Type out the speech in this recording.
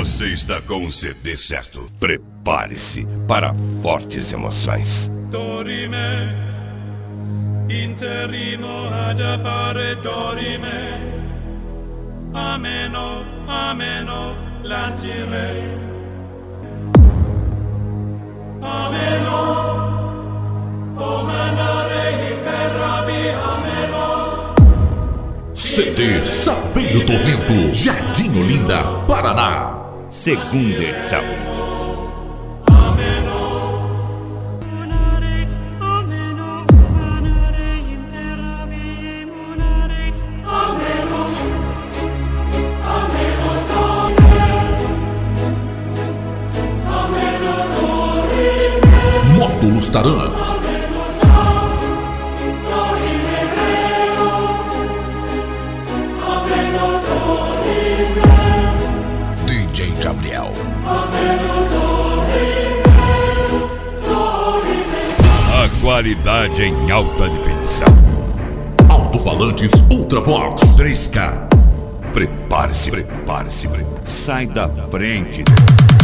Você está com o CD certo. Prepare-se para fortes emoções. Dorime, interrimo ad appare dorime. Ameno, ameno, lancirei. Ameno, o mandarei imperavi, ameno. CD Saber o Tormento, Jardim Olinda, Paraná. Segunda edição. Módulos Tarantos. DJ Gabriel. A qualidade em alta definição. Alto-falantes Ultravox. 3K. Prepare-se, prepare-se. Sai da frente.